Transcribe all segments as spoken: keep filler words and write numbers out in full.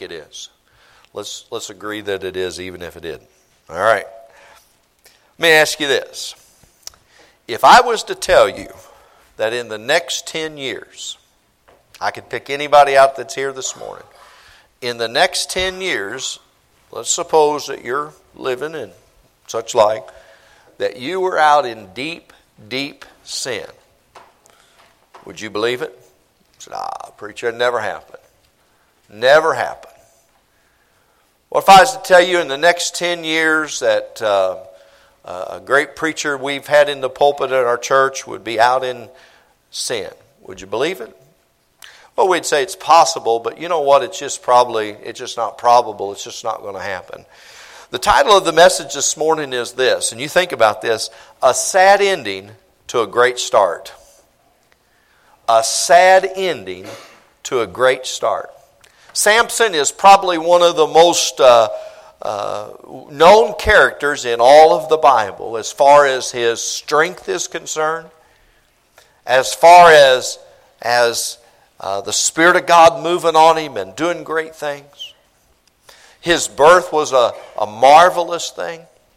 It is. Let's, let's agree that it is, even if it isn't. All right. Let me ask you this. If I was to tell you that in the next ten years, I could pick anybody out that's here this morning. In the next ten years, let's suppose that you're living in such like, that you were out in deep, deep sin. Would you believe it? I said, ah, preacher, it never happened. Never happened. What if I was to tell you in the next ten years that uh, a great preacher we've had in the pulpit at our church would be out in sin? Would you believe it? Well, we'd say it's possible, but you know what? It's just probably, it's just not probable. It's just not going to happen. The title of the message this morning is this, and you think about this, a sad ending to a great start. A sad ending to a great start. Samson is probably one of the most uh, uh, known characters in all of the Bible as far as his strength is concerned, as far as, as uh, the Spirit of God moving on him and doing great things. His birth was a, a marvelous thing.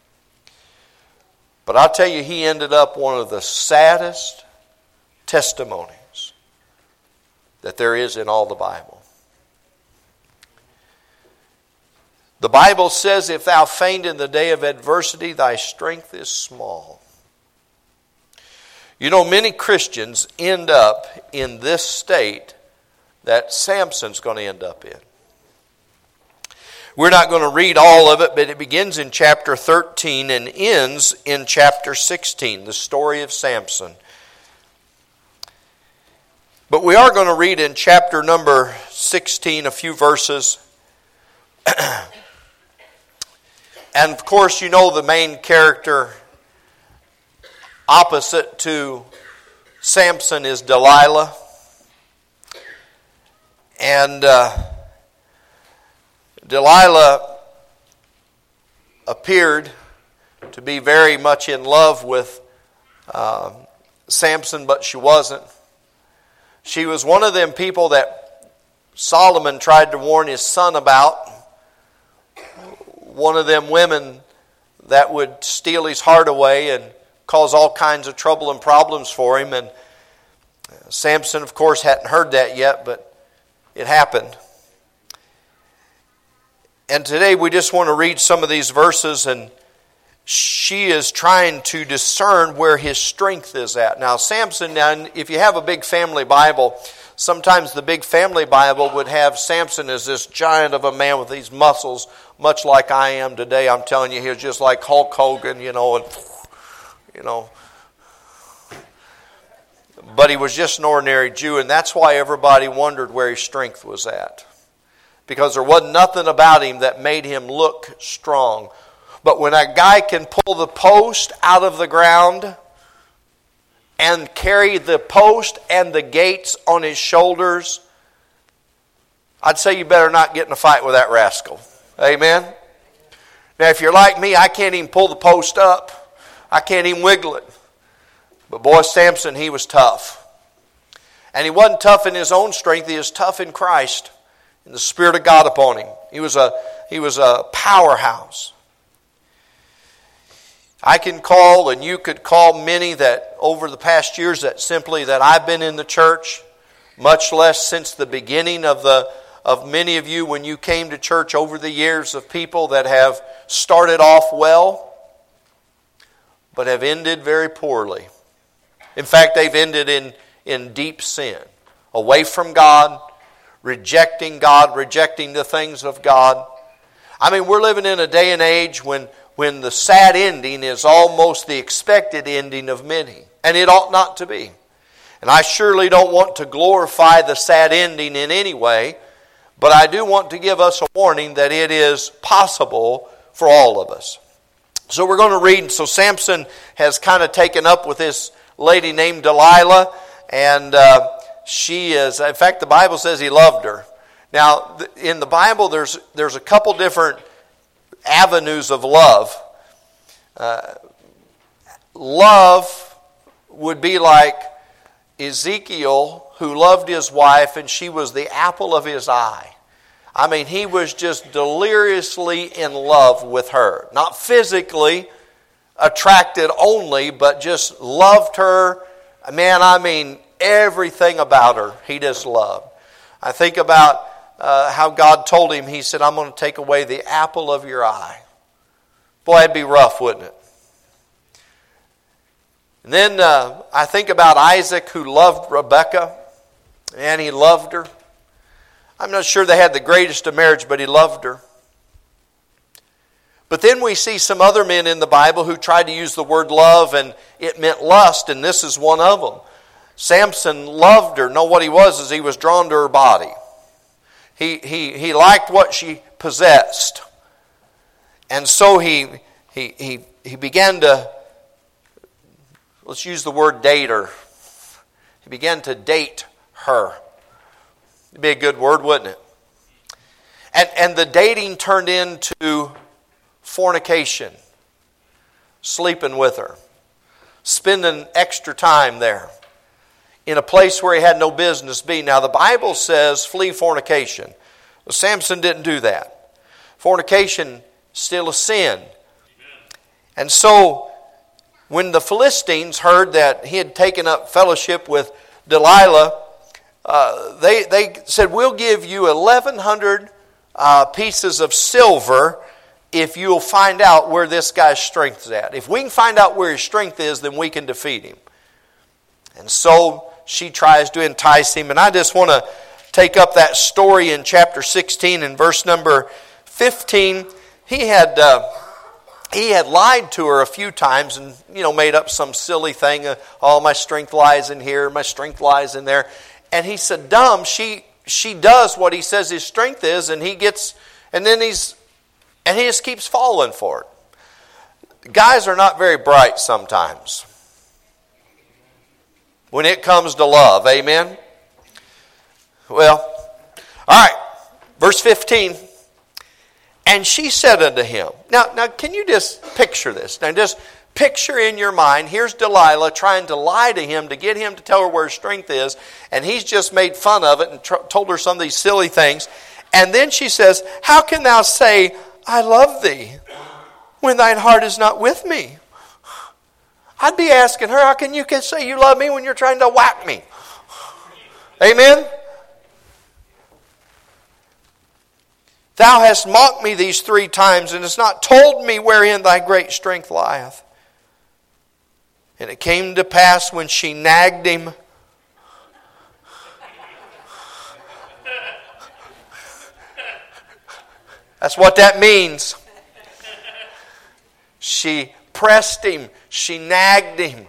But I'll tell you, he ended up one of the saddest testimonies that there is in all the Bible. The Bible says, if thou faint in the day of adversity, thy strength is small. You know, many Christians end up in this state that Samson's going to end up in. We're not going to read all of it, but it begins in chapter thirteen and ends in chapter sixteen, the story of Samson. But we are going to read in chapter number sixteen a few verses. And of course, you know the main character opposite to Samson is Delilah. And uh, Delilah appeared to be very much in love with uh, Samson, but she wasn't. She was one of them people that Solomon tried to warn his son about. One of them women that would steal his heart away and cause all kinds of trouble and problems for him. And Samson, of course, hadn't heard that yet, but it happened. And today we just want to read some of these verses, and she is trying to discern where his strength is at. Now, Samson, now, if you have a big family Bible, sometimes the big family Bible would have Samson as this giant of a man with these muscles, much like I am today. I'm telling you, he was just like Hulk Hogan, you know, and, you know. But he was just an ordinary Jew, and that's why everybody wondered where his strength was at. Because there wasn't nothing about him that made him look strong. But when a guy can pull the post out of the ground and carry the post and the gates on his shoulders, I'd say you better not get in a fight with that rascal. Amen? Now, if you're like me, I can't even pull the post up. I can't even wiggle it. But boy, Samson, he was tough. And he wasn't tough in his own strength. He was tough in Christ, in the Spirit of God upon him. He was a, he was a powerhouse. I can call, and you could call many that over the past years that simply that I've been in the church, much less since the beginning of the of many of you when you came to church over the years, of people that have started off well, but have ended very poorly. In fact, they've ended in, in deep sin, away from God, rejecting God, rejecting the things of God. I mean, we're living in a day and age when when the sad ending is almost the expected ending of many. And it ought not to be. And I surely don't want to glorify the sad ending in any way, but I do want to give us a warning that it is possible for all of us. So we're going to read. So Samson has kind of taken up with this lady named Delilah, and uh, she is, in fact, the Bible says he loved her. Now, in the Bible, there's there's a couple different avenues of love. Uh, love would be like Ezekiel, who loved his wife, and she was the apple of his eye. I mean, he was just deliriously in love with her. Not physically attracted only, but just loved her. Man, I mean, everything about her he just loved. I think about uh, how God told him, he said, I'm going to take away the apple of your eye. Boy, that'd be rough, wouldn't it? And then uh, I think about Isaac, who loved Rebekah, and he loved her. I'm not sure they had the greatest of marriage, but he loved her. But then we see some other men in the Bible who tried to use the word love, and it meant lust, and this is one of them. Samson loved her. No, what he was is he was drawn to her body. He, he, he liked what she possessed. And so he, he, he, he began to, let's use the word date her. He began to date her. It'd be a good word, wouldn't it? And, and the dating turned into fornication. Sleeping with her. Spending extra time there. In a place where he had no business being. Now the Bible says flee fornication. Well, Samson didn't do that. Fornication still a sin. Amen. And so when the Philistines heard that he had taken up fellowship with Delilah, uh, they, they said, we'll give you eleven hundred uh, pieces of silver if you'll find out where this guy's strength is at. If we can find out where his strength is, then we can defeat him. And so she tries to entice him. And I just want to take up that story in chapter sixteen and verse number fifteen. He had uh, he had lied to her a few times and, you know, made up some silly thing. Uh, oh, my strength lies in here. My strength lies in there. And he said, dumb, she she does what he says his strength is, and he gets, and then he's, and he just keeps falling for it. Guys are not very bright sometimes when it comes to love. Amen? Well, all right. Verse fifteen. And she said unto him. Now, now, can you just picture this? Now, just picture in your mind, here's Delilah trying to lie to him to get him to tell her where his strength is. And he's just made fun of it and tr- told her some of these silly things. And then she says, how can thou say, I love thee, when thine heart is not with me? I'd be asking her, how can you say you love me when you're trying to whack me? Amen? Thou hast mocked me these three times, and hast not told me wherein thy great strength lieth. And it came to pass when she nagged him, that's what that means. She pressed him. She nagged him.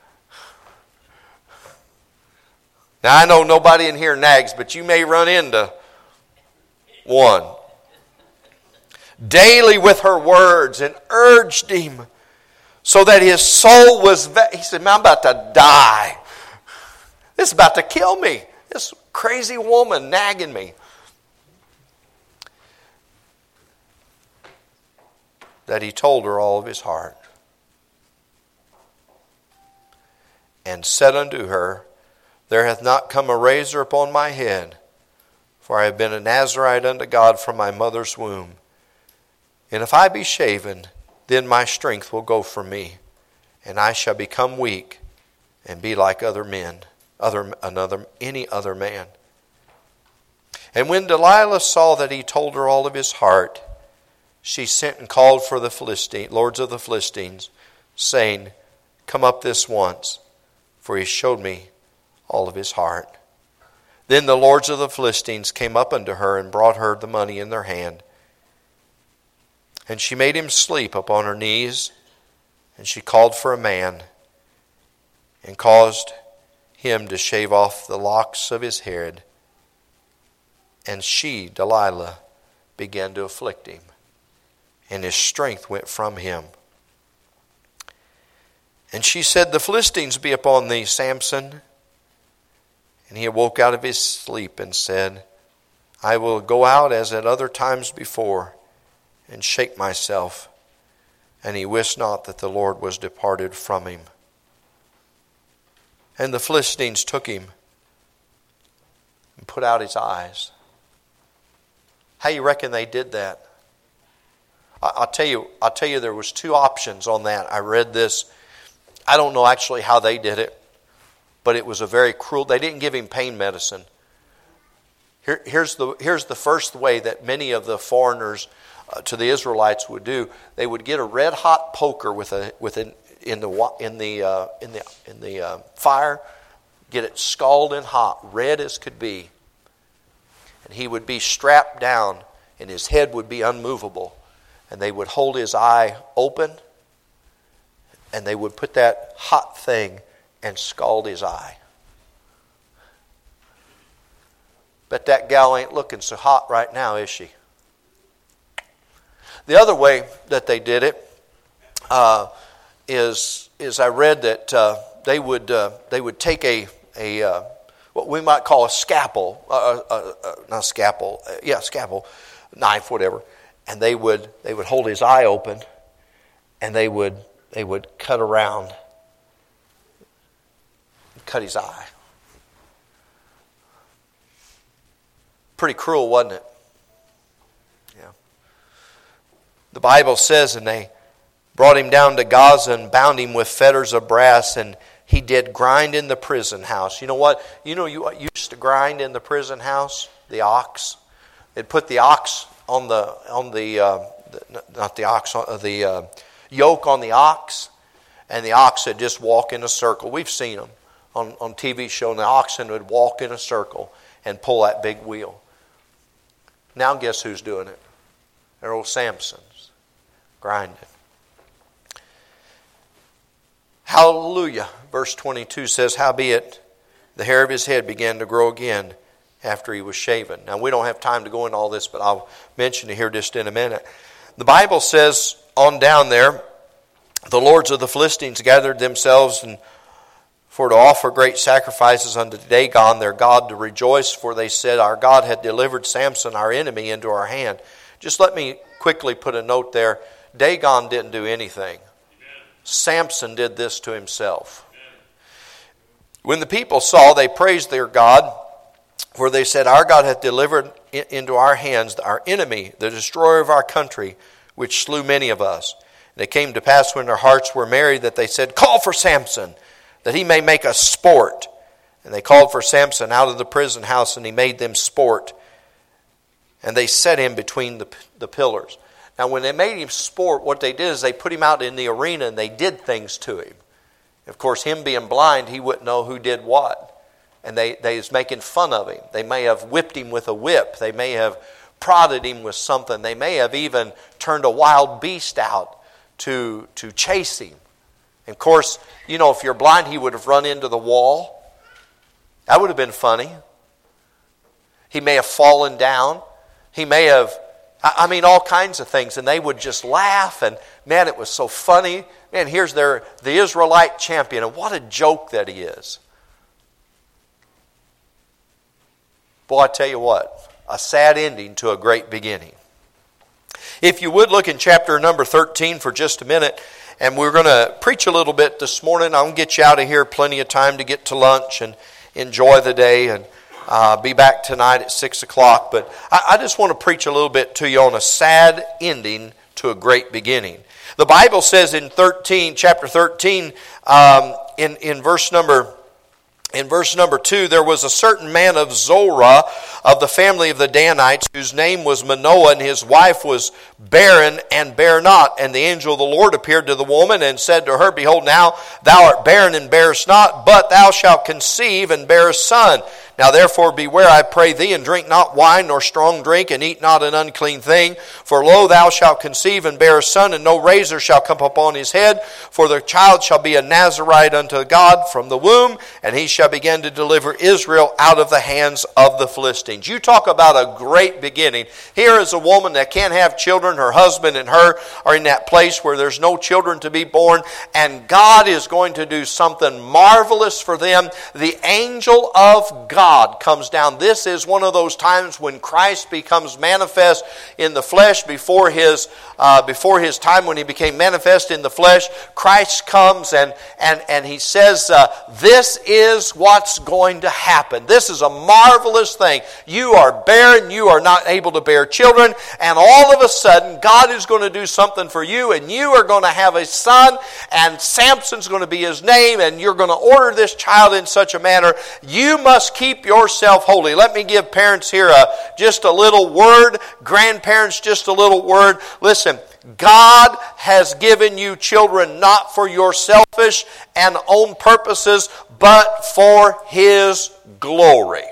Now I know nobody in here nags, but you may run into one. Daily with her words, and urged him so that his soul was, ve- he said, man, I'm about to die. This is about to kill me. This crazy woman nagging me. That he told her all of his heart. And said unto her, there hath not come a razor upon my head, for I have been a Nazarite unto God from my mother's womb. And if I be shaven, then my strength will go from me, and I shall become weak, and be like other men, other another any other man. And when Delilah saw that he told her all of his heart, she sent and called for the Philistine, lords of the Philistines, saying, come up this once, for he showed me all of his heart. Then the lords of the Philistines came up unto her, and brought her the money in their hand. And she made him sleep upon her knees, and she called for a man, and caused him to shave off the locks of his head. And she, Delilah, began to afflict him, and his strength went from him. And she said, the Philistines be upon thee, Samson. And he awoke out of his sleep and said, I will go out as at other times before, and shake myself. And he wist not that the Lord was departed from him. And the Philistines took him and put out his eyes. How you reckon they did that? I, I'll tell you, I'll tell you there was two options on that. I read this. I don't know actually how they did it, but it was a very cruel. They didn't give him pain medicine. Here, here's the here's the first way that many of the foreigners uh, to the Israelites would do. They would get a red hot poker with a with an in the in the uh, in the in the uh, fire, get it scalding hot, red as could be. And he would be strapped down, and his head would be unmovable. And they would hold his eye open, and they would put that hot thing and scald his eye. Bet that gal ain't looking so hot right now, is she? The other way that they did it uh, is is I read that uh, they would uh, they would take a a uh, what we might call a scalpel, uh, uh, uh, not scalpel, uh, yeah, scalpel, knife, whatever, and they would they would hold his eye open, and they would they would cut around, cut his eye. Pretty cruel, wasn't it? Yeah. The Bible says, and they brought him down to Gaza and bound him with fetters of brass, and he did grind in the prison house. You know what? You know you used to grind in the prison house? The ox. They'd put the ox on the on the, uh, the not the ox uh, the uh, yoke on the ox, and the ox would just walk in a circle. We've seen them on on T V show. And the oxen would walk in a circle and pull that big wheel. Now guess who's doing it? They're old Samsons grinding. Hallelujah. Verse twenty-two says, howbeit the hair of his head began to grow again after he was shaven. Now we don't have time to go into all this, but I'll mention it here just in a minute. The Bible says on down there, the lords of the Philistines gathered themselves and for to offer great sacrifices unto Dagon their God to rejoice, for they said, our God had delivered Samson our enemy into our hand. Just let me quickly put a note there. Dagon didn't do anything. Samson did this to himself. When the people saw, they praised their God, for they said, our God hath delivered into our hands our enemy, the destroyer of our country, which slew many of us. And it came to pass when their hearts were merry that they said, call for Samson, that he may make us sport. And they called for Samson out of the prison house, and he made them sport. And they set him between the, the pillars. Now, when they made him sport, what they did is they put him out in the arena and they did things to him. Of course, him being blind, he wouldn't know who did what. And they, they was making fun of him. They may have whipped him with a whip. They may have prodded him with something. They may have even turned a wild beast out to, to chase him. And of course, you know, if you're blind, he would have run into the wall. That would have been funny. He may have fallen down. He may have... I mean, all kinds of things, and they would just laugh, and man, it was so funny. Man, here's their the Israelite champion, and what a joke that he is. Boy, I tell you what, a sad ending to a great beginning. If you would look in chapter number thirteen for just a minute, and we're going to preach a little bit this morning. I'm going to get you out of here, plenty of time to get to lunch and enjoy the day, and Uh, be back tonight at six o'clock. But I, I just want to preach a little bit to you on a sad ending to a great beginning. The Bible says in thirteen, chapter thirteen, um, in, in verse number in verse number two, there was a certain man of Zorah of the family of the Danites, whose name was Manoah, and his wife was barren and bare not. And the angel of the Lord appeared to the woman and said to her, behold, now thou art barren and bearest not, but thou shalt conceive and bear a son. Now therefore beware, I pray thee, and drink not wine nor strong drink, and eat not an unclean thing. For lo, thou shalt conceive and bear a son, and no razor shall come upon his head. For the child shall be a Nazarite unto God from the womb, and he shall begin to deliver Israel out of the hands of the Philistines. You talk about a great beginning. Here is a woman that can't have children. Her husband and her are in that place where there's no children to be born, and God is going to do something marvelous for them. The angel of God God comes down. This is one of those times when Christ becomes manifest in the flesh before his uh, before his time when he became manifest in the flesh. Christ comes and and and he says, uh, "This is what's going to happen. This is a marvelous thing. You are barren. You are not able to bear children, and all of a sudden, God is going to do something for you, and you are going to have a son, and Samson's going to be his name, and you're going to order this child in such a manner. You must keep yourself holy." Let me give parents here a, just a little word, grandparents just a little word. Listen, God has given you children not for your selfish and own purposes, but for His glory.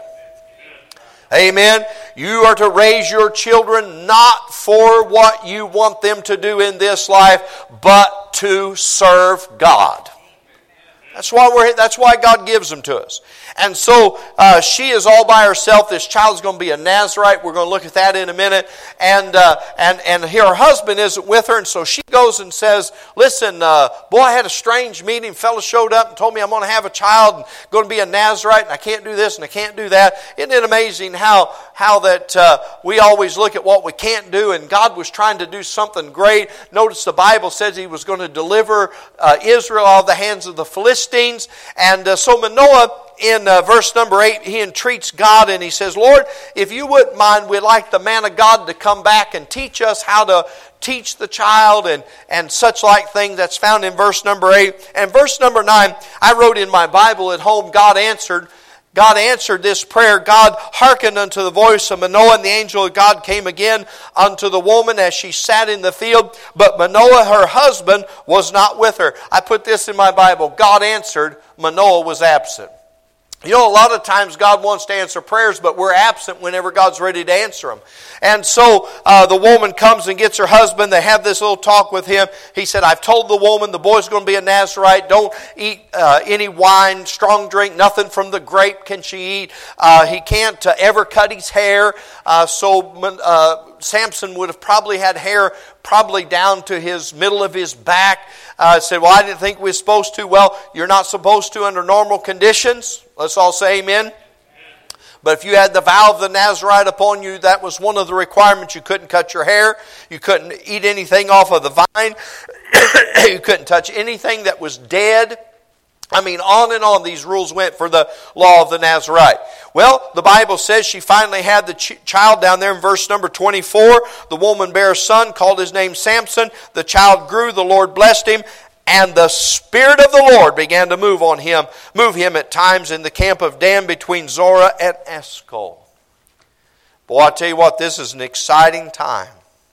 Amen. You are to raise your children not for what you want them to do in this life, but to serve God. That's why we're. That's why God gives them to us. And so uh, she is all by herself. This child is going to be a Nazarite. We're going to look at that in a minute. And uh, and and her husband isn't with her, and so she goes and says, "Listen, uh, boy, I had a strange meeting. Fellow showed up and told me I'm going to have a child and going to be a Nazarite, and I can't do this and I can't do that." Isn't it amazing how how that uh, we always look at what we can't do, and God was trying to do something great. Notice the Bible says He was going to deliver uh, Israel out of the hands of the Philistines, and uh, so Manoah, in uh, verse number eight, he entreats God and he says, "Lord, if you wouldn't mind, we'd like the man of God to come back and teach us how to teach the child and, and such like things." That's found in verse number eight. And verse number nine, I wrote in my Bible at home, God answered. God answered this prayer. God hearkened unto the voice of Manoah, and the angel of God came again unto the woman as she sat in the field. But Manoah, her husband, was not with her. I put this in my Bible. God answered, Manoah was absent. You know, a lot of times God wants to answer prayers, but we're absent whenever God's ready to answer them. And so uh, the woman comes and gets her husband. They have this little talk with him. He said, "I've told the woman the boy's going to be a Nazarite. Don't eat uh, any wine, strong drink, nothing from the grape can she eat. Uh, he can't uh, ever cut his hair." Uh, so uh, Samson would have probably had hair probably down to his middle of his back. Uh, said, "Well, I didn't think we were supposed to." Well, you're not supposed to under normal conditions. Let's all say amen. But if you had the vow of the Nazarite upon you, that was one of the requirements. You couldn't cut your hair. You couldn't eat anything off of the vine. You couldn't touch anything that was dead. I mean, on and on these rules went for the law of the Nazarite. Well, the Bible says she finally had the ch- child down there in verse number twenty-four. The woman bare a son, called his name Samson. The child grew, the Lord blessed him. And the Spirit of the Lord began to move on him, move him at times in the camp of Dan between Zorah and Eshcol. Boy, I tell you what, this is an exciting time.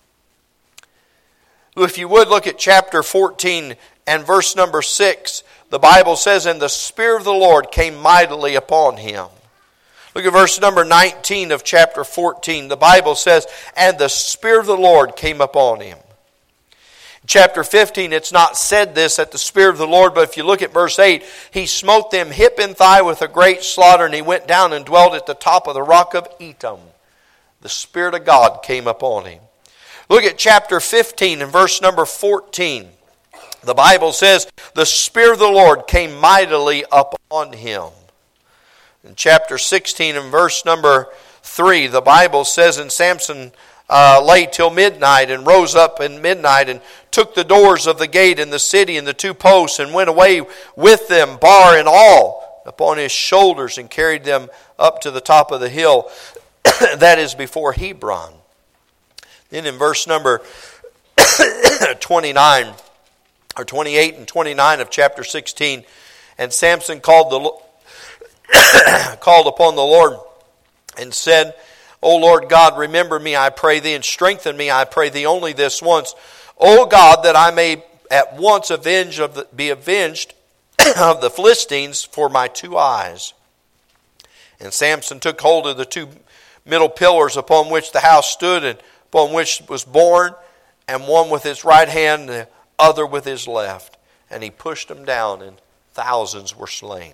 If you would look at chapter fourteen and verse number six, the Bible says, "And the Spirit of the Lord came mightily upon him." Look at verse number nineteen of chapter fourteen. The Bible says, "And the Spirit of the Lord came upon him." Chapter fifteen, it's not said this at the Spirit of the Lord, but if you look at verse eight, "He smote them hip and thigh with a great slaughter, and he went down and dwelt at the top of the rock of Etam." The Spirit of God came upon him. Look at chapter fifteen and verse number fourteen. The Bible says, "The Spirit of the Lord came mightily upon him." In chapter sixteen and verse number three, the Bible says, "And Samson Uh, lay till midnight, and rose up in midnight, and took the doors of the gate in the city and the two posts, and went away with them, bar and all, upon his shoulders, and carried them up to the top of the hill that is before Hebron." Then in verse number twenty-nine, or twenty-eight and twenty-nine of chapter sixteen, "And Samson called the called upon the Lord, and said, O Lord God, remember me, I pray thee, and strengthen me, I pray thee, only this once. O God, that I may at once avenge of the, be avenged of the Philistines for my two eyes." And Samson took hold of the two middle pillars upon which the house stood, and upon which was borne, and one with his right hand, and the other with his left. And he pushed them down, and thousands were slain.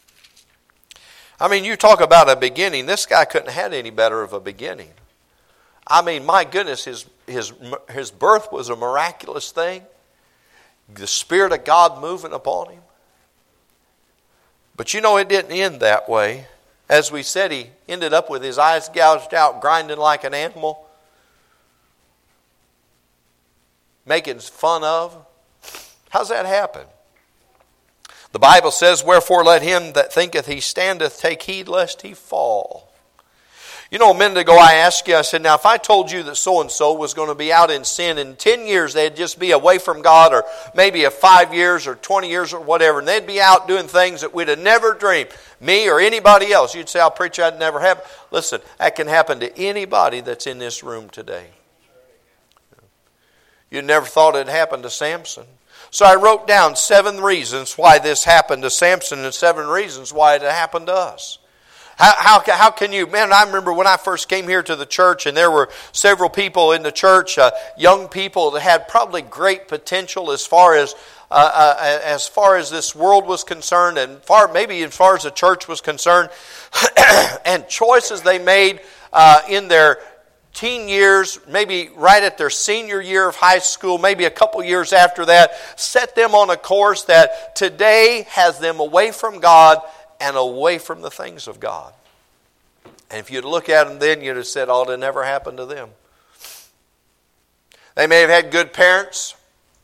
I mean, you talk about a beginning. This guy couldn't have had any better of a beginning. I mean, my goodness, his, his, his birth was a miraculous thing. The Spirit of God moving upon him. But you know, it didn't end that way. As we said, he ended up with his eyes gouged out, grinding like an animal, making fun of. How's that happen? The Bible says, wherefore let him that thinketh he standeth take heed lest he fall. You know, a minute ago I asked you, I said, now if I told you that so-and-so was going to be out in sin in ten years, they'd just be away from God, or maybe a five years or twenty years or whatever, and they'd be out doing things that we'd have never dreamed, me or anybody else. You'd say, I'll preach, I'd never happen. Listen, that can happen to anybody that's in this room today. You never thought it happened to Samson. So I wrote down seven reasons why this happened to Samson and seven reasons why it happened to us. How, how, how can you, man, I remember when I first came here to the church and there were several people in the church, uh, young people that had probably great potential as far as uh, uh, as far as this world was concerned, and far maybe as far as the church was concerned, and choices they made uh, in their teen years, maybe right at their senior year of high school, maybe a couple years after that, set them on a course that today has them away from God and away from the things of God. And if you'd look at them then, you'd have said, oh, it never happened to them. They may have had good parents.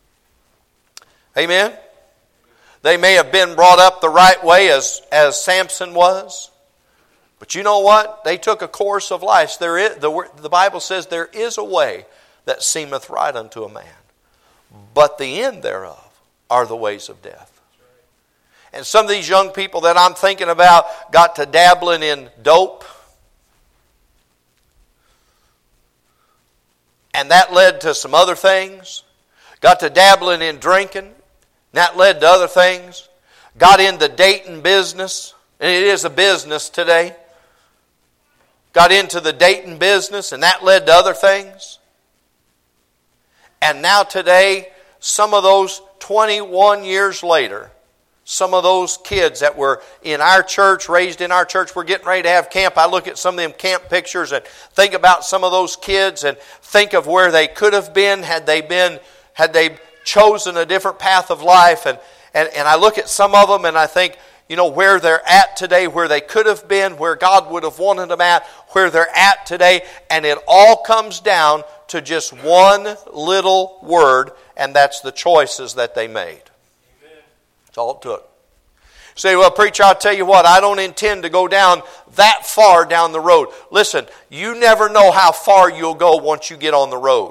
Amen? They may have been brought up the right way as, as Samson was. But you know what? They took a course of life. There is, the, the Bible says there is a way that seemeth right unto a man, but the end thereof are the ways of death. And some of these young people that I'm thinking about got to dabbling in dope. And that led to some other things. Got to dabbling in drinking. And that led to other things. Got into dating business. And it is a business today. Got into the dating business, and that led to other things. And now today, some of those twenty-one years later, some of those kids that were in our church, raised in our church, we're getting ready to have camp. I look at some of them camp pictures and think about some of those kids and think of where they could have been had they been, had they chosen a different path of life. And, and, and I look at some of them and I think, you know, where they're at today, where they could have been, where God would have wanted them at, where they're at today. And it all comes down to just one little word, and that's the choices that they made. Amen. That's all it took. You say, well, preacher, I'll tell you what, I don't intend to go down that far down the road. Listen, you never know how far you'll go once you get on the road.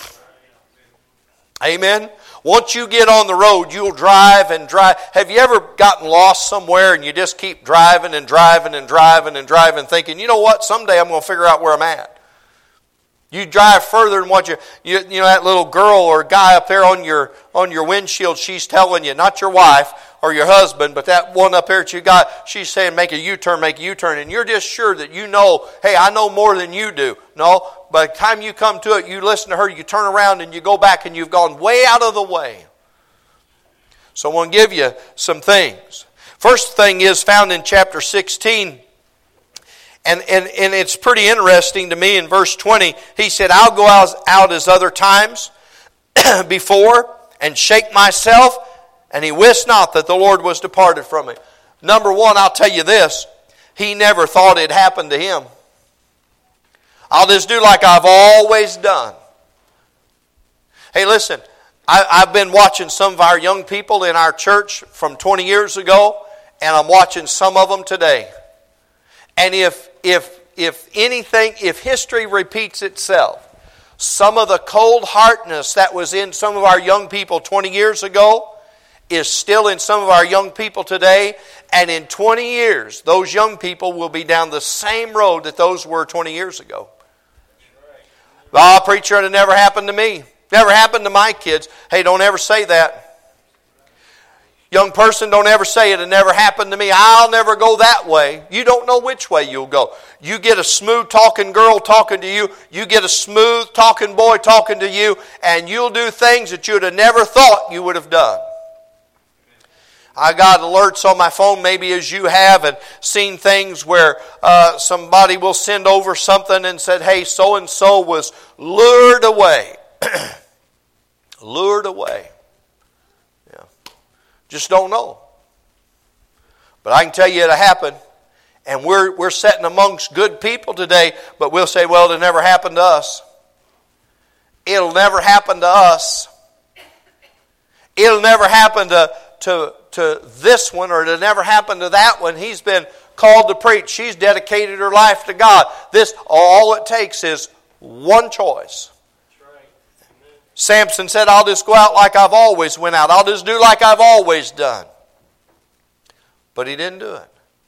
Amen? Once you get on the road, you'll drive and drive. Have you ever gotten lost somewhere and you just keep driving and driving and driving and driving thinking, you know what, someday I'm going to figure out where I'm at. You drive further than what you, you, you know, that little girl or guy up there on your on your windshield, she's telling you, not your wife or your husband, but that one up there that you got, she's saying, make a U-turn, make a U-turn. And you're just sure that you know, hey, I know more than you do. No, by the time you come to it, you listen to her, you turn around and you go back and you've gone way out of the way. So I want to give you some things. First thing is found in chapter sixteen. And, and, and it's pretty interesting to me in verse twenty. He said, I'll go out, out as other times before and shake myself. And he wist not that the Lord was departed from him. Number one, I'll tell you this. He never thought it happened to him. I'll just do like I've always done. Hey, listen. I, I've been watching some of our young people in our church from twenty years ago. And I'm watching some of them today. And if if if anything, if history repeats itself, some of the cold hardness that was in some of our young people twenty years ago is still in some of our young people today. And in twenty years, those young people will be down the same road that those were twenty years ago. Oh, preacher, it never happened to me. Never happened to my kids. Hey, don't ever say that. Young person, don't ever say it. It never happened to me. I'll never go that way. You don't know which way you'll go. You get a smooth talking girl talking to you. You get a smooth talking boy talking to you. And you'll do things that you'd have never thought you would have done. I got alerts on my phone, maybe as you have, and seen things where uh, somebody will send over something and said, hey, so-and-so was lured away. Lured away. Just don't know. But I can tell you it happened. And we're, we're sitting amongst good people today, but we'll say, well, it'll never happen to us. It'll never happen to us. It'll never happen to, to, to this one, or it'll never happen to that one. He's been called to preach. She's dedicated her life to God. This, all it takes is one choice. That's right. Samson said, I'll just go out like I've always went out. I'll just do like I've always done. But he didn't do it.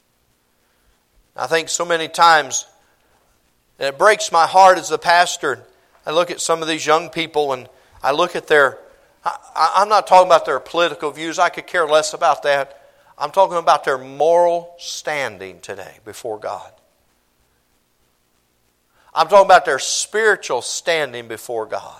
I think so many times, and it breaks my heart as a pastor. I look at some of these young people and I look at their, I, I'm not talking about their political views. I could care less about that. I'm talking about their moral standing today before God. I'm talking about their spiritual standing before God.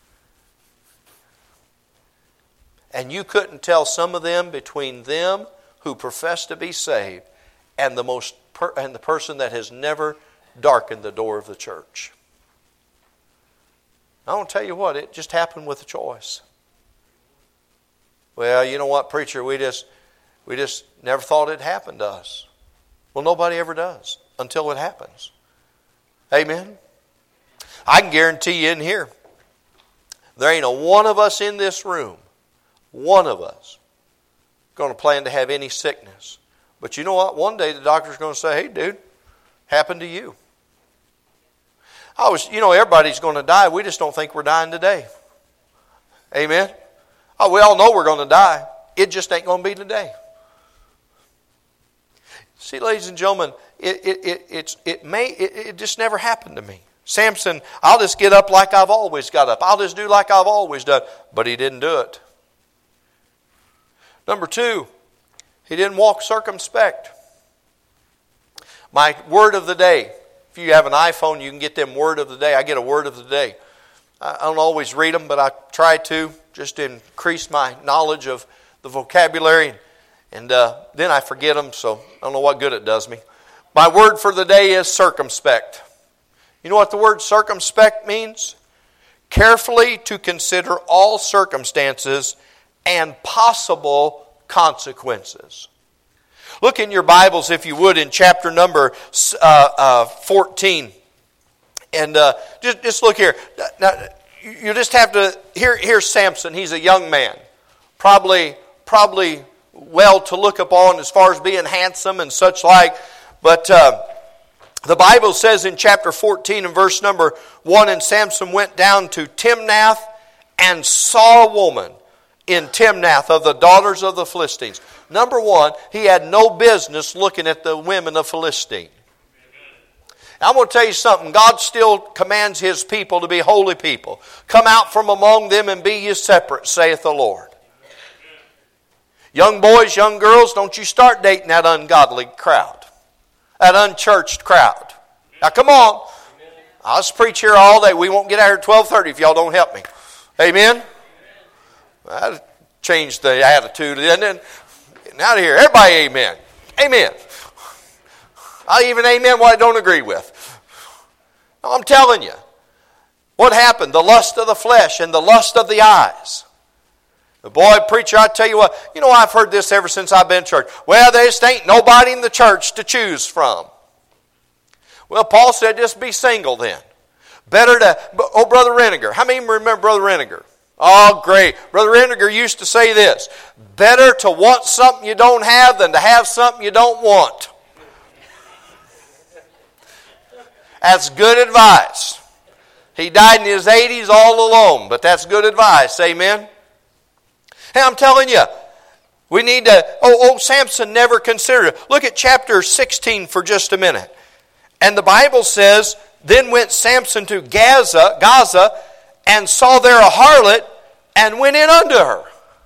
And you couldn't tell some of them between them who profess to be saved and the most per, and the person that has never darkened the door of the church. I want to tell you what, it just happened with a choice. Well, you know what, preacher, we just we just never thought it happened to us. Well, nobody ever does until it happens. Amen? I can guarantee you in here, there ain't a one of us in this room, one of us, going to plan to have any sickness. But you know what? One day the doctor's going to say, hey, dude, happened to you. I was, you know, everybody's going to die. We just don't think we're dying today. Amen? Oh, we all know we're going to die. It just ain't going to be today. See, ladies and gentlemen, it it it it's, it may it, it just never happened to me. Samson, I'll just get up like I've always got up. I'll just do like I've always done. But he didn't do it. Number two, he didn't walk circumspect. My word of the day. If you have an iPhone, you can get them word of the day. I get a word of the day. I don't always read them, but I try to just to increase my knowledge of the vocabulary. And uh, then I forget them, so I don't know what good it does me. My word for the day is circumspect. You know what the word circumspect means? Carefully to consider all circumstances and possible consequences. Look in your Bibles, if you would, in chapter number uh, uh, fourteen. And uh, just, just look here. Now, you just have to, here, here's Samson. He's a young man. Probably, probably well to look upon as far as being handsome and such like. But uh, the Bible says in chapter fourteen and verse number one, and Samson went down to Timnath and saw a woman in Timnath of the daughters of the Philistines. Number one, he had no business looking at the women of Philistine. I'm going to tell you something. God still commands His people to be holy people. Come out from among them and be ye separate, saith the Lord. Young boys, young girls, don't you start dating that ungodly crowd. That unchurched crowd. Now come on. I'll just preach here all day. We won't get out here at twelve thirty if y'all don't help me. Amen? That changed the attitude. And then, out of here. Everybody amen. Amen. I even amen what I don't agree with. I'm telling you. What happened? The lust of the flesh and the lust of the eyes. The boy preacher, I tell you what, you know, I've heard this ever since I've been in church. Well, there just ain't nobody in the church to choose from. Well, Paul said just be single then. Better to, oh, Brother Reniger. How many of you remember Brother Reniger? Oh, great. Brother Reniger used to say this. Better to want something you don't have than to have something you don't want. That's good advice. He died in his eighties all alone, but that's good advice. Amen? Hey, I'm telling you, we need to, oh, oh, Samson never considered it. Look at chapter sixteen for just a minute. And the Bible says, then went Samson to Gaza, Gaza, and saw there a harlot, and went in unto her.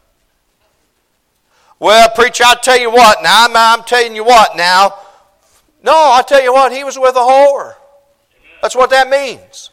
Well, preacher, I'll tell you what now. I'm, I'm telling you what now. No, I'll tell you what, he was with a whore. That's what that means.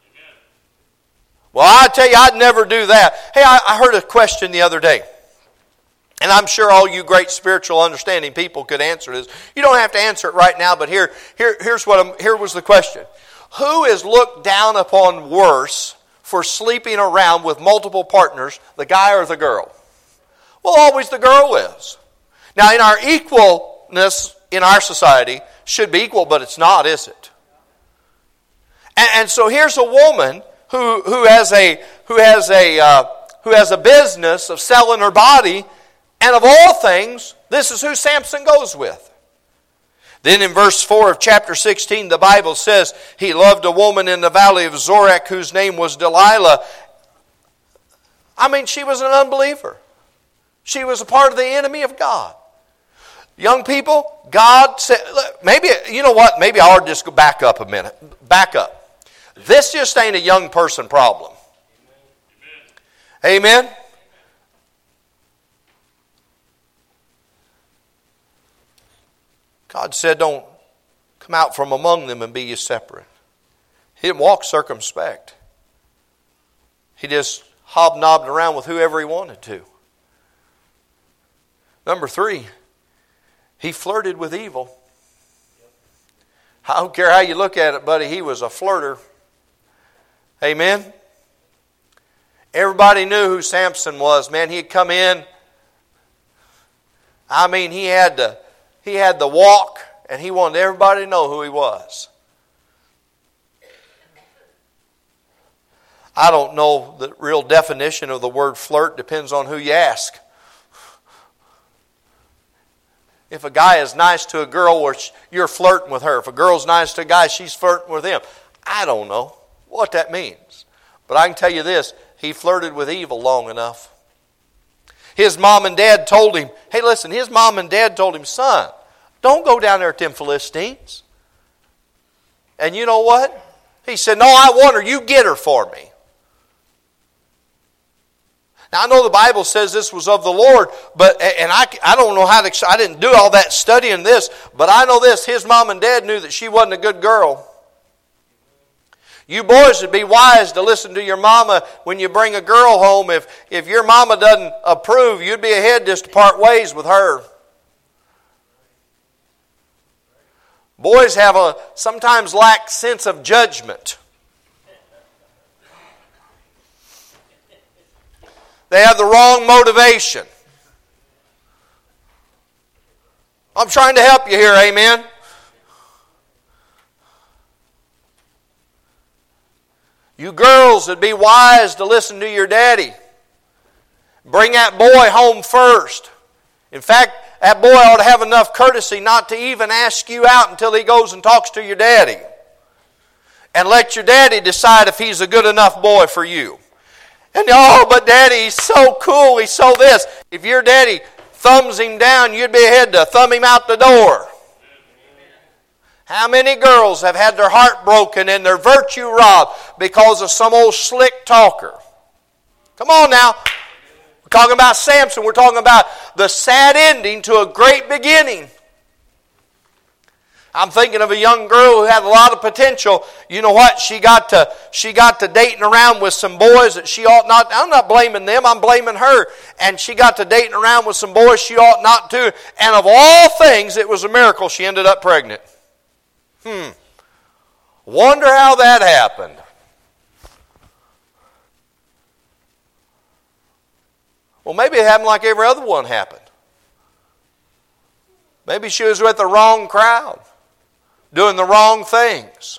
Well, I tell you, I'd never do that. Hey, I, I heard a question the other day. And I'm sure all you great spiritual understanding people could answer this. You don't have to answer it right now, but here, here, here's what I'm, here was the question. Who is looked down upon worse for sleeping around with multiple partners, the guy or the girl? Well, always the girl is. Now, in our equalness in our society should be equal, but it's not, is it? And, and so here's a woman who who has a who has a uh, who has a business of selling her body, and of all things, this is who Samson goes with. Then in verse four of chapter sixteen, the Bible says, he loved a woman in the valley of Zorek whose name was Delilah. I mean, she was an unbeliever. She was a part of the enemy of God. Young people, God said, maybe, you know what, maybe I ought to just go back up a minute. Back up. This just ain't a young person problem. Amen? God said, don't come out from among them and be ye separate. He didn't walk circumspect. He just hobnobbed around with whoever he wanted to. Number three, he flirted with evil. I don't care how you look at it, buddy, he was a flirter. Amen? Everybody knew who Samson was, man. He'd come in. I mean, he had the, he had the walk, and he wanted everybody to know who he was. I don't know the real definition of the word flirt. Depends on who you ask. If a guy is nice to a girl, or you're flirting with her. If a girl's nice to a guy, she's flirting with him. I don't know what that means. But I can tell you this, he flirted with evil long enough. His mom and dad told him, hey listen, his mom and dad told him, son, don't go down there with them Philistines. And you know what? He said, no, I want her, you get her for me. Now, I know the Bible says this was of the Lord, but and I, I don't know how to, I didn't do all that studying this, but I know this, his mom and dad knew that she wasn't a good girl. You boys would be wise to listen to your mama when you bring a girl home. If, if your mama doesn't approve, you'd be ahead just to part ways with her. Boys have a sometimes lack sense of judgment. They have the wrong motivation. I'm trying to help you here, amen? You girls would be wise to listen to your daddy. Bring that boy home first. In fact, that boy ought to have enough courtesy not to even ask you out until he goes and talks to your daddy. And let your daddy decide if he's a good enough boy for you. And oh, but daddy, he's so cool, he's so this. If your daddy thumbs him down, you'd be ahead to thumb him out the door. How many girls have had their heart broken and their virtue robbed because of some old slick talker? Come on now. We're talking about Samson. We're talking about the sad ending to a great beginning. I'm thinking of a young girl who had a lot of potential. You know what? She got to she got to dating around with some boys that she ought not. I'm not blaming them. I'm blaming her. And she got to dating around with some boys she ought not to. And of all things, it was a miracle she ended up pregnant. Hmm. Wonder how that happened. Well, maybe it happened like every other one happened. Maybe she was with the wrong crowd, doing the wrong things.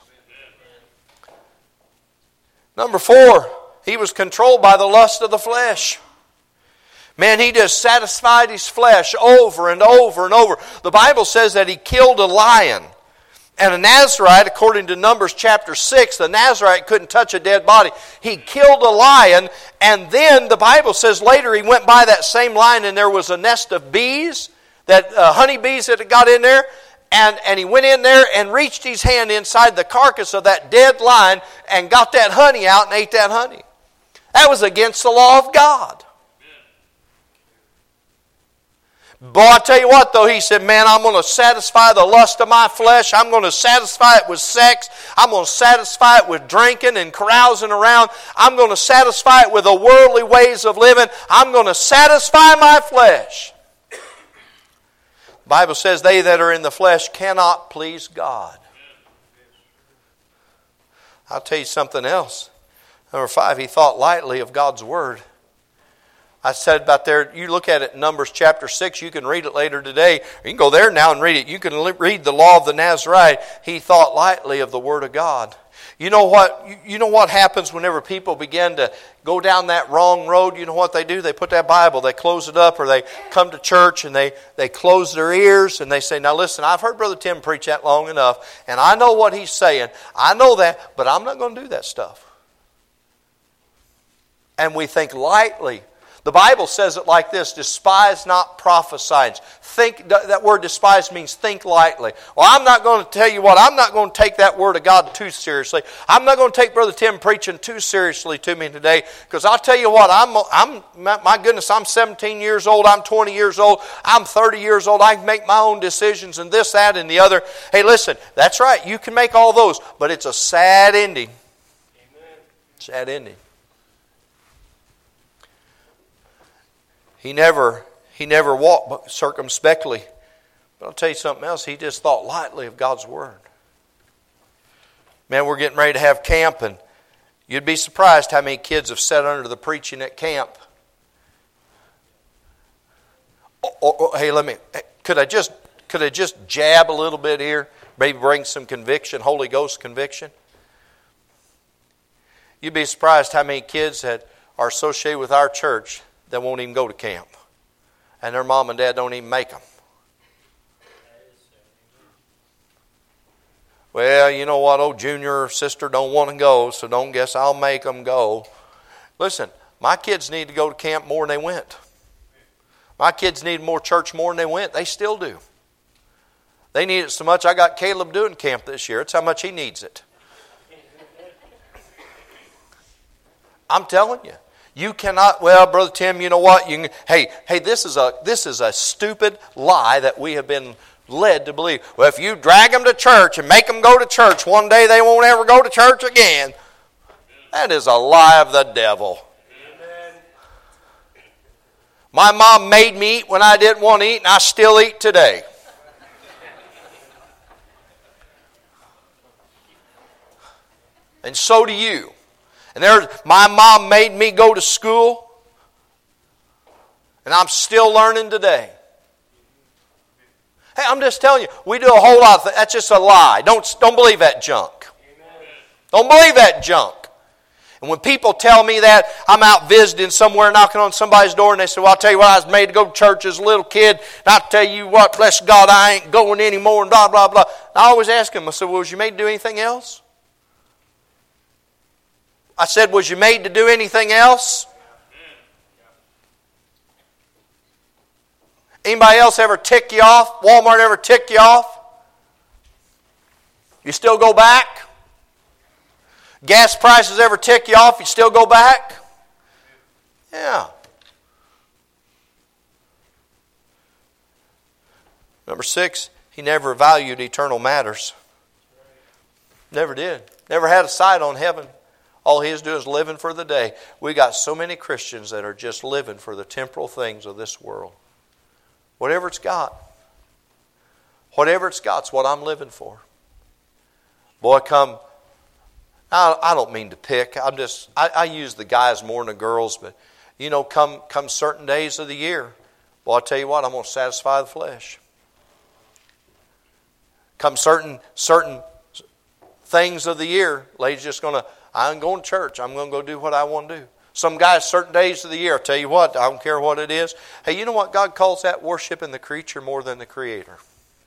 Number four, he was controlled by the lust of the flesh. Man, he just satisfied his flesh over and over and over. The Bible says that he killed a lion. And a Nazarite, according to Numbers chapter six, the Nazarite couldn't touch a dead body. He killed a lion, and then the Bible says later he went by that same lion and there was a nest of bees, that uh, honeybees that had got in there, and, and he went in there and reached his hand inside the carcass of that dead lion and got that honey out and ate that honey. That was against the law of God. Boy, I tell you what though, he said, man, I'm going to satisfy the lust of my flesh. I'm going to satisfy it with sex. I'm going to satisfy it with drinking and carousing around. I'm going to satisfy it with the worldly ways of living. I'm going to satisfy my flesh. The Bible says they that are in the flesh cannot please God. I'll tell you something else. Number five, he thought lightly of God's word. I said about there, you look at it in Numbers chapter six, you can read it later today. You can go there now and read it. You can read the law of the Nazarite. He thought lightly of the Word of God. You know what, you know what happens whenever people begin to go down that wrong road? You know what they do? They put that Bible, they close it up, or they come to church and they, they close their ears and they say, now listen, I've heard Brother Tim preach that long enough, and I know what he's saying. I know that, but I'm not going to do that stuff. And we think lightly. The Bible says it like this, despise not prophesying. Think, that word despise means think lightly. Well, I'm not going to tell you what, I'm not going to take that Word of God too seriously. I'm not going to take Brother Tim preaching too seriously to me today, because I'll tell you what, I'm, I'm, my goodness, I'm seventeen years old, I'm twenty years old, I'm thirty years old, I can make my own decisions and this, that, and the other. Hey, listen, that's right, you can make all those, but it's a sad ending. Amen. Sad ending. He never, he never walked circumspectly. But I'll tell you something else. He just thought lightly of God's Word. Man, we're getting ready to have camp, and you'd be surprised how many kids have sat under the preaching at camp. Oh, oh, oh, hey, let me. Could I just, could I just jab a little bit here? Maybe bring some conviction, Holy Ghost conviction. You'd be surprised how many kids that are associated with our church that won't even go to camp. And their mom and dad don't even make them. Well, you know what, old junior or sister don't want to go, so don't guess I'll make them go. Listen, my kids need to go to camp more than they went. My kids need more church more than they went. They still do. They need it so much, I got Caleb doing camp this year. It's how much he needs it. I'm telling you. You cannot, well, Brother Tim, you know what? You can, hey, hey, this is a this is a stupid lie that we have been led to believe. Well, if you drag them to church and make them go to church, one day they won't ever go to church again. That is a lie of the devil. Amen. My mom made me eat when I didn't want to eat, and I still eat today. And so do you. And there's, my mom made me go to school, and I'm still learning today. Hey, I'm just telling you, we do a whole lot of things. That's just a lie. Don't, don't believe that junk. Amen. Don't believe that junk. And when people tell me that, I'm out visiting somewhere, knocking on somebody's door, and they say, well, I'll tell you what, I was made to go to church as a little kid, and I'll tell you what, bless God, I ain't going anymore, and blah, blah, blah. And I always ask them, I said, well, was you made to do anything else? I said, was you made to do anything else? Anybody else ever tick you off? Walmart ever tick you off? You still go back? Gas prices ever tick you off? You still go back? Yeah. Number six, he never valued eternal matters. Never did. Never had a sight on heaven. All he is doing is living for the day. We got so many Christians that are just living for the temporal things of this world. Whatever it's got. Whatever it's got is what I'm living for. Boy, come... I, I don't mean to pick. I'm just... I, I use the guys more than the girls, but... You know, come, come certain days of the year, well, I'll tell you what, I'm going to satisfy the flesh. Come certain certain things of the year, lady's just going to... I'm going to church. I'm going to go do what I want to do. Some guys, certain days of the year, I'll tell you what, I don't care what it is. Hey, you know what? God calls that worshiping the creature more than the Creator.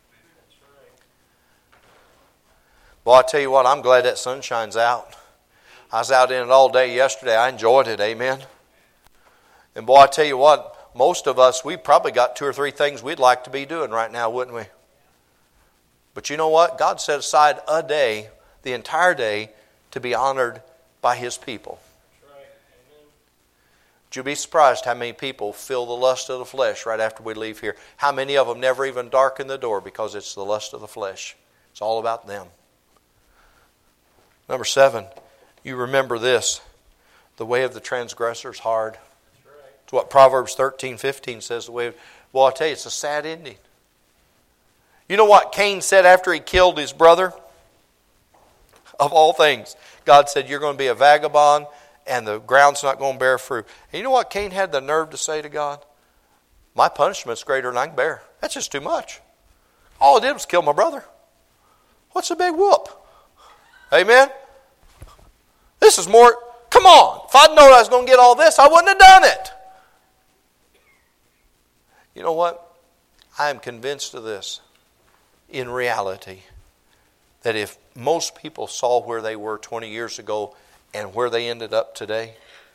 Well, I'll tell you what, I'm glad that sun shines out. I was out in it all day yesterday. I enjoyed it, amen. And boy, I tell you what, most of us, we probably got two or three things we'd like to be doing right now, wouldn't we? But you know what? God set aside a day, the entire day, to be honored by His people. That's right. Amen. Would you be surprised how many people feel the lust of the flesh right after we leave here? How many of them never even darken the door because it's the lust of the flesh? It's all about them. Number seven, you remember this. The way of the transgressor is hard. That's right. It's what Proverbs thirteen fifteen says. The way of, well, I'll tell you, it's a sad ending. You know what Cain said after he killed his brother? Of all things, God said, you're going to be a vagabond and the ground's not going to bear fruit. And you know what Cain had the nerve to say to God? My punishment's greater than I can bear. That's just too much. All I did was kill my brother. What's a big whoop? Amen? This is more, come on. If I'd known I was going to get all this, I wouldn't have done it. You know what? I am convinced of this. In reality, that if most people saw where they were twenty years ago and where they ended up today,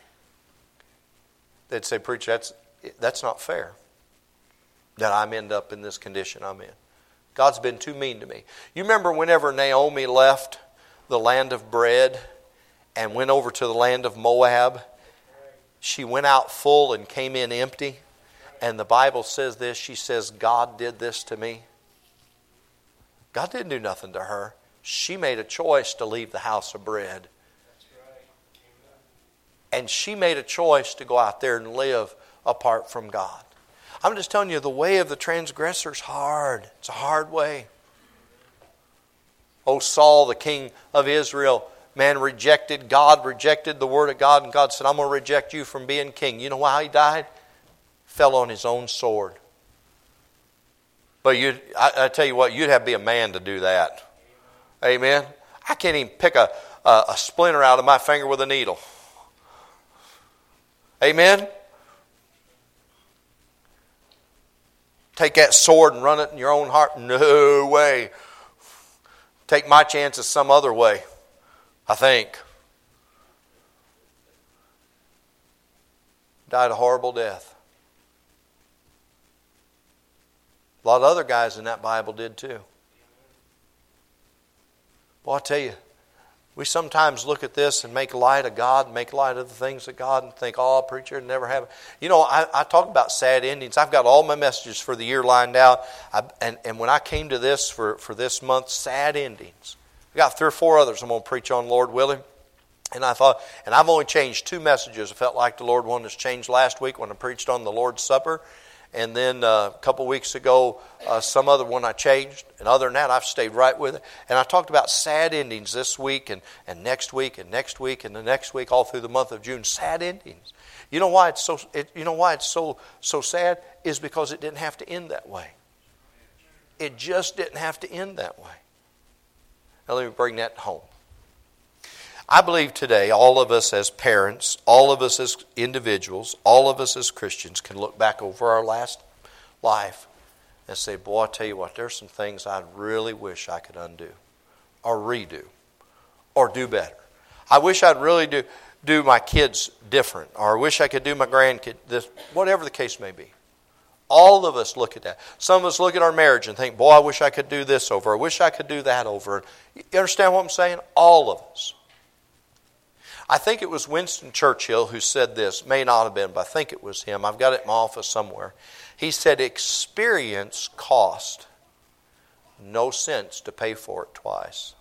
they'd say, preacher, that's, that's not fair that I'm end up in this condition I'm in. God's been too mean to me. You remember whenever Naomi left the land of bread and went over to the land of Moab, she went out full and came in empty. And the Bible says this, she says, God did this to me. God didn't do nothing to her. She made a choice to leave the house of bread. And she made a choice to go out there and live apart from God. I'm just telling you, the way of the transgressor is hard. It's a hard way. Oh, Saul, the king of Israel, man rejected God, rejected the word of God, and God said, I'm going to reject you from being king. You know why he died? Fell on his own sword. But you, I, I tell you what, you'd have to be a man to do that. Amen. I can't even pick a, a, a splinter out of my finger with a needle. Amen. Take that sword and run it in your own heart. No way. Take my chances some other way, I think. Died a horrible death. A lot of other guys in that Bible did too. Well, I tell you, we sometimes look at this and make light of God, make light of the things of God, and think, oh, preacher, it never happened. You know, I, I talk about sad endings. I've got all my messages for the year lined out. I, and, and when I came to this for, for this month, sad endings, I got three or four others I'm going to preach on, Lord willing. And I thought, and I've only changed two messages. I felt like the Lord wanted to change last week when I preached on the Lord's Supper. And then uh, a couple weeks ago, uh, some other one I changed. And other than that, I've stayed right with it. And I talked about sad endings this week and, and next week and next week and the next week, all through the month of June. Sad endings. You know why it's so? It, you know why it's so so sad is because it didn't have to end that way. It just didn't have to end that way. Now let me bring that home. I believe today all of us as parents, all of us as individuals, all of us as Christians can look back over our last life and say, boy, I tell you what, there's some things I really wish I could undo or redo or do better. I wish I'd really do, do my kids different, or I wish I could do my grandkids this, whatever the case may be. All of us look at that. Some of us look at our marriage and think, boy, I wish I could do this over. I wish I could do that over. You understand what I'm saying? All of us. I think it was Winston Churchill who said this. May not have been, but I think it was him. I've got it in my office somewhere. He said, experience cost no sense to pay for it twice.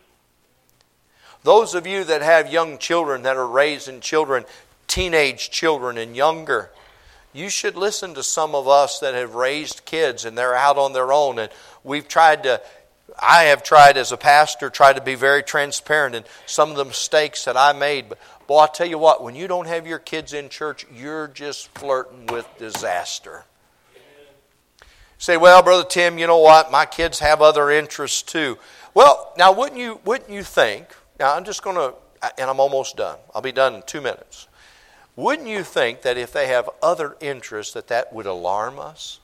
Those of you that have young children, that are raising children, teenage children and younger, you should listen to some of us that have raised kids and they're out on their own. And we've tried to I have tried as a pastor, tried to be very transparent in some of the mistakes that I made. But boy, I'll tell you what, when you don't have your kids in church, you're just flirting with disaster. You say, well, Brother Tim, you know what? My kids have other interests too. Well, now wouldn't you wouldn't you think, now I'm just going to, and I'm almost done. I'll be done in two minutes. Wouldn't you think that if they have other interests that that would alarm us?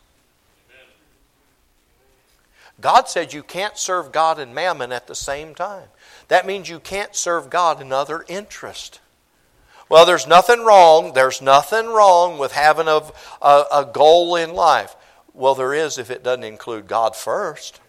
God said you can't serve God and mammon at the same time. That means you can't serve God in other interest. Well, there's nothing wrong. There's nothing wrong with having a, a, a goal in life. Well, there is if it doesn't include God first.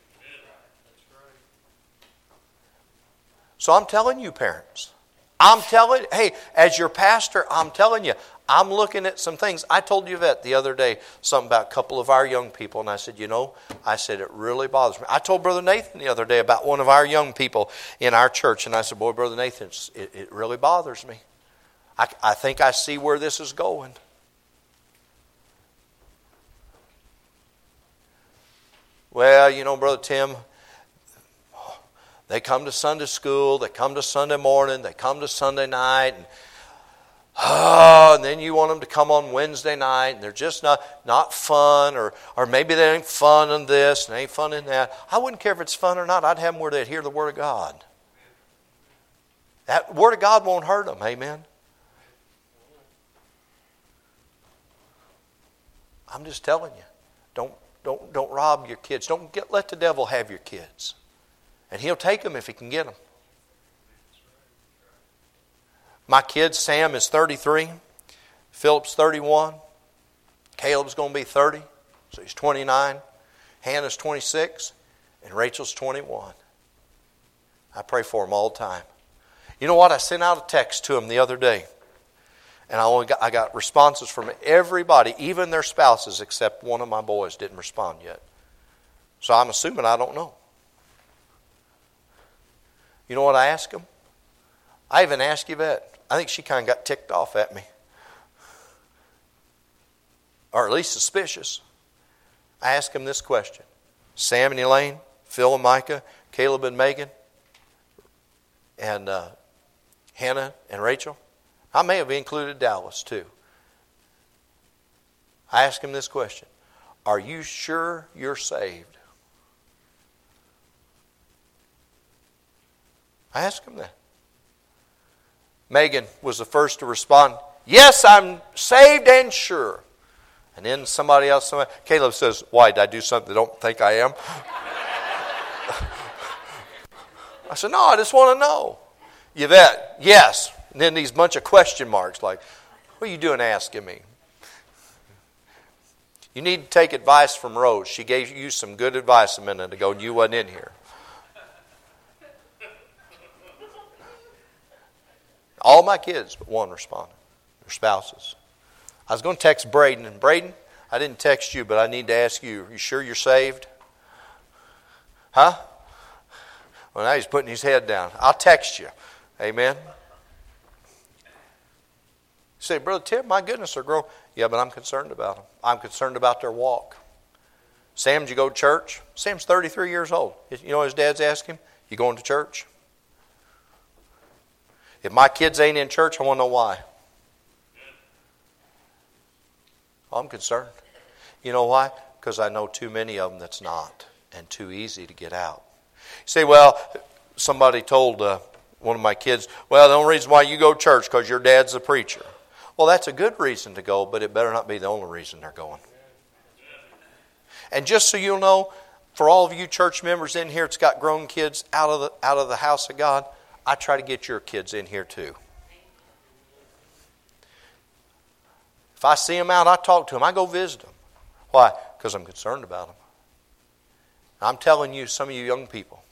So I'm telling you, parents. I'm telling, hey, as your pastor, I'm telling you, I'm looking at some things. I told you that the other day, something about a couple of our young people. And I said, you know, I said, it really bothers me. I told Brother Nathan the other day about one of our young people in our church. And I said, boy, Brother Nathan, it, it really bothers me. I, I think I see where this is going. Well, you know, Brother Tim, they come to Sunday school, they come to Sunday morning, they come to Sunday night, and Oh, and then you want them to come on Wednesday night, and they're just not, not fun, or, or maybe they ain't fun in this, and they ain't fun in that. I wouldn't care if it's fun or not. I'd have them where they'd hear the Word of God. That Word of God won't hurt them, amen? I'm just telling you, don't, don't, don't rob your kids. Don't get, let the devil have your kids. And he'll take them if he can get them. My kids, Sam is thirty-three, Philip's thirty-one, Caleb's going to be thirty, so he's twenty-nine, Hannah's twenty-six, and Rachel's twenty-one. I pray for them all the time. You know what? I sent out a text to them the other day, and I only got, I got responses from everybody, even their spouses, except one of my boys didn't respond yet. So I'm assuming I don't know. You know what I asked them? I even asked Yvette. I think she kind of got ticked off at me. Or at least suspicious. I asked him this question. Sam and Elaine, Phil and Micah, Caleb and Megan, and uh, Hannah and Rachel. I may have included Dallas too. I asked him this question. Are you sure you're saved? I asked him that. Megan was the first to respond, yes, I'm saved and sure. And then somebody else, somebody, Caleb says, why, did I do something they don't think I am? I said, no, I just want to know. Yvette, yes. And then these bunch of question marks like, what are you doing asking me? You need to take advice from Rose. She gave you some good advice a minute ago and you wasn't in here. All my kids but one responded. Their spouses. I was going to text Braden. And Braden, I didn't text you, but I need to ask you, are you sure you're saved? Huh? Well, now he's putting his head down. I'll text you. Amen. You say, Brother Tim, my goodness, they're growing. Yeah, but I'm concerned about them. I'm concerned about their walk. Sam, did you go to church? Sam's thirty-three years old. You know what his dad's asking him? You going to church? If my kids ain't in church, I want to know why. I'm concerned. You know why? Because I know too many of them that's not, and too easy to get out. You say, well, somebody told uh, one of my kids, well, the only reason why you go to church is because your dad's a preacher. Well, that's a good reason to go, but it better not be the only reason they're going. And just so you'll know, for all of you church members in here that's got grown kids out of the out of the house of God, I try to get your kids in here too. If I see them out, I talk to them. I go visit them. Why? Because I'm concerned about them. I'm telling you, some of you young people,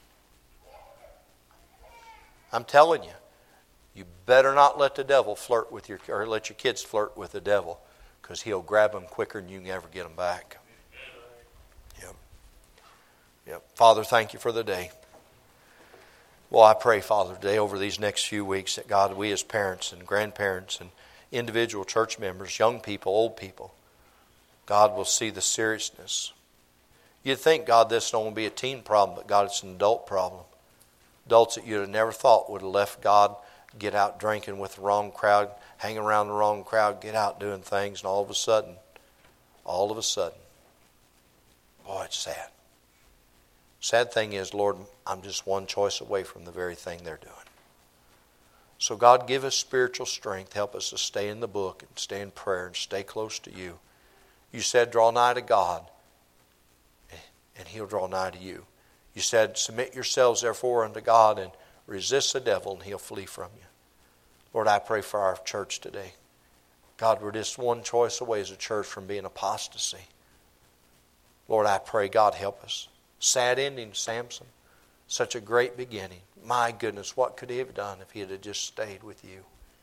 I'm telling you, you better not let the devil flirt with your, or let your kids flirt with the devil, because he'll grab them quicker than you can ever get them back. Yep. Yep. Father, thank you for the day. Well, I pray, Father, today over these next few weeks that, God, we as parents and grandparents and individual church members, young people, old people, God, will see the seriousness. You'd think, God, this don't be a teen problem, but God, it's an adult problem. Adults that you'd have never thought would have left God, get out drinking with the wrong crowd, hang around the wrong crowd, get out doing things, and all of a sudden, all of a sudden, boy, it's sad. Sad thing is, Lord, I'm just one choice away from the very thing they're doing. So God, give us spiritual strength. Help us to stay in the book and stay in prayer and stay close to you. You said, draw nigh to God, and He'll draw nigh to you. You said, submit yourselves therefore unto God and resist the devil, and He'll flee from you. Lord, I pray for our church today. God, we're just one choice away as a church from being apostasy. Lord, I pray, God, help us. Sad ending, Samson. Such a great beginning. My goodness, what could he have done if he had just stayed with you?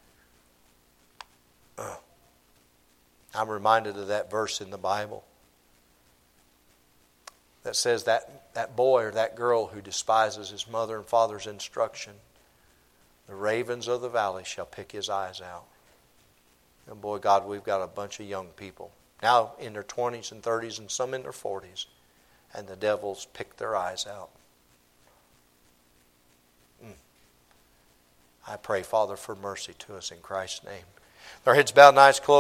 Uh, I'm reminded of that verse in the Bible that says that that boy or that girl who despises his mother and father's instruction, the ravens of the valley shall pick his eyes out. And boy, God, we've got a bunch of young people now in their twenties and thirties and some in their forties. And the devils pick their eyes out. Mm. I pray, Father, for mercy to us in Christ's name. Our heads bowed and eyes closed.